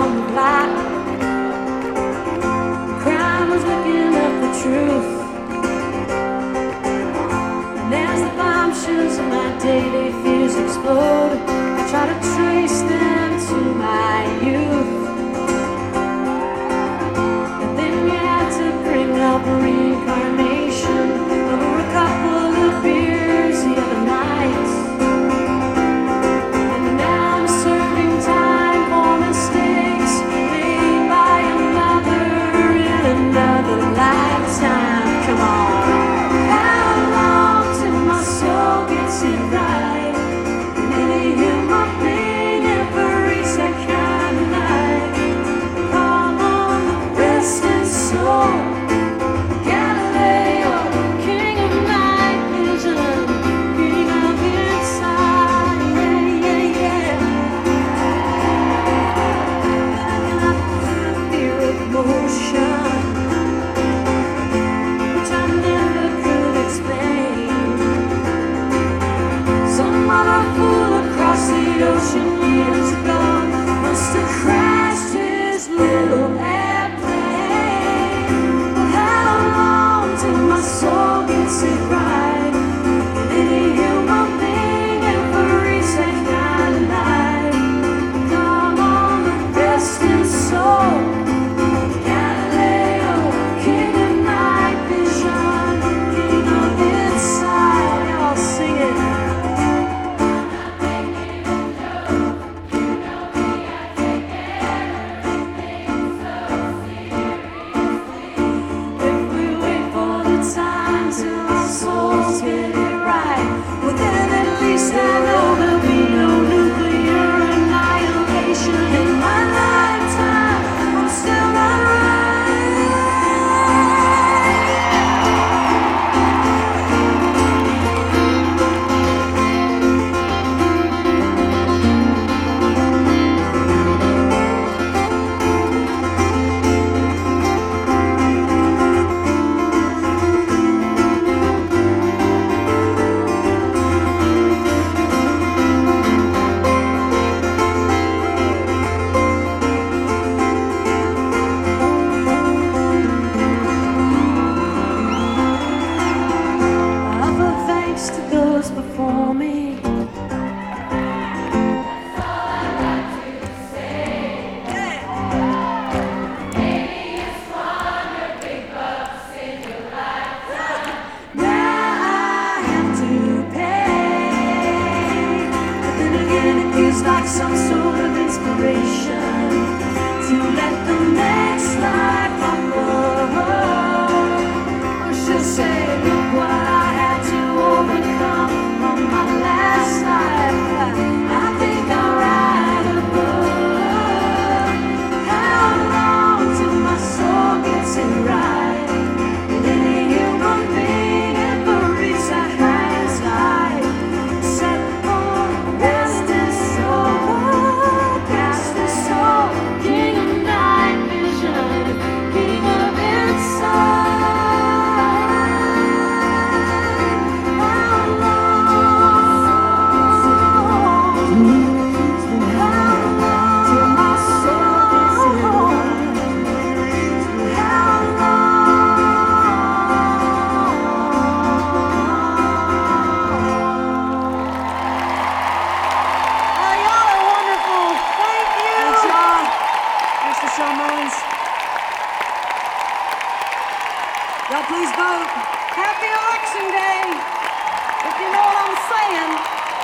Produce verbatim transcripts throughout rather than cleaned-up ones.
on the block. Crime was looking up the truth. And as the bombshells of my daily fears explode, I try to trace them to my youth. And then you had to bring up reincarnation over a couple of beers the other night. And now I'm serving time for mistakes made by a mother in another lifetime. Come on. How long till my soul gets it right? Maybe human being every second night. Come on, resting soul. Galileo, king of night vision, king of insight. Yeah, yeah, yeah. Fear of motion, which I never could explain. Some other fool across the ocean years ago must have crashed his little airplane. But how long till my soul gets it right? Any human being every second night. Come on, resting soul. Galileo, king of night vision, king of insight. Y'all sing it. If we wait for the time till our souls get it right, well then at least I know there'll be no nuclear annihilation in my lifetime. I'm still not right. I offer thanks to those before me. Now I have to pay. But then again, it feels like some sort of inspiration to let the next life unfold. Or should say, look what I had to overcome from my last life. I think I'll write a book. How long till my soul gets it right? Any human being ever reach the highest height? Set for resting soul, resting soul, king of night vision, king of insight. How long? How long till my soul gets it right? How long? Oh, y'all are wonderful. Thank you. Thanks, y'all. Thanks to Shawn Mullins. Y'all please vote. Happy election day, if you know what I'm saying.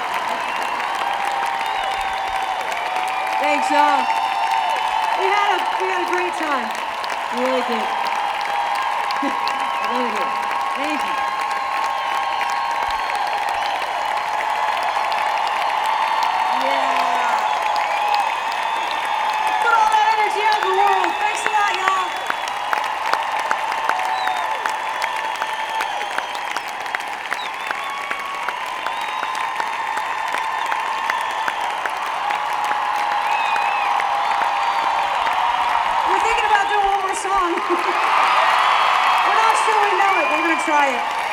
Thanks, y'all. We had a we had a great time. We really did. Really did. Thank you. Yeah. Put all that energy out in the world. Thanks a lot, y'all. We're thinking about doing one more song. We're not sure we know it, but we're gonna try it.